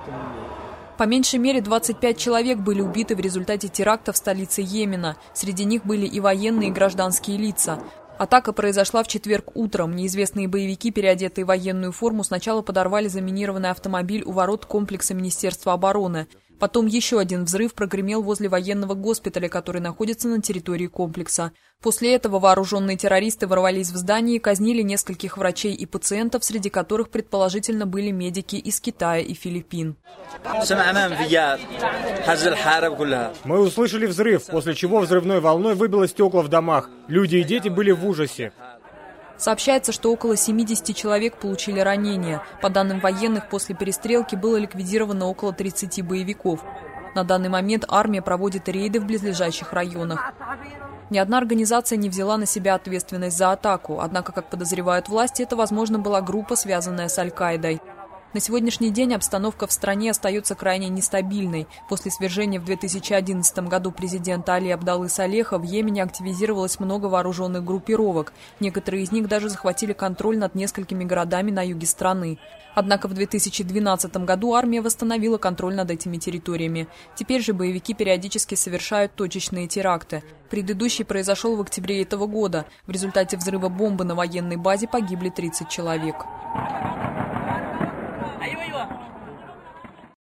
По меньшей мере 25 человек были убиты в результате теракта в столице Йемена. Среди них были и военные, и гражданские лица. Атака произошла в четверг утром. Неизвестные боевики, переодетые в военную форму, сначала подорвали заминированный автомобиль у ворот комплекса Министерства обороны. Потом еще один взрыв прогремел возле военного госпиталя, который находится на территории комплекса. После этого вооруженные террористы ворвались в здание и казнили нескольких врачей и пациентов, среди которых предположительно были медики из Китая и Филиппин. Мы услышали взрыв, после чего взрывной волной выбило стекла в домах. Люди и дети были в ужасе. Сообщается, что около 70 человек получили ранения. По данным военных, после перестрелки было ликвидировано около 30 боевиков. На данный момент армия проводит рейды в близлежащих районах. Ни одна организация не взяла на себя ответственность за атаку, однако, как подозревают власти, это, возможно, была группа, связанная с Аль-Каидой. На сегодняшний день обстановка в стране остается крайне нестабильной. После свержения в 2011 году президента Али Абдаллы Салеха в Йемене активизировалось много вооруженных группировок. Некоторые из них даже захватили контроль над несколькими городами на юге страны. Однако в 2012 году армия восстановила контроль над этими территориями. Теперь же боевики периодически совершают точечные теракты. Предыдущий произошел в октябре этого года. В результате взрыва бомбы на военной базе погибли 30 человек.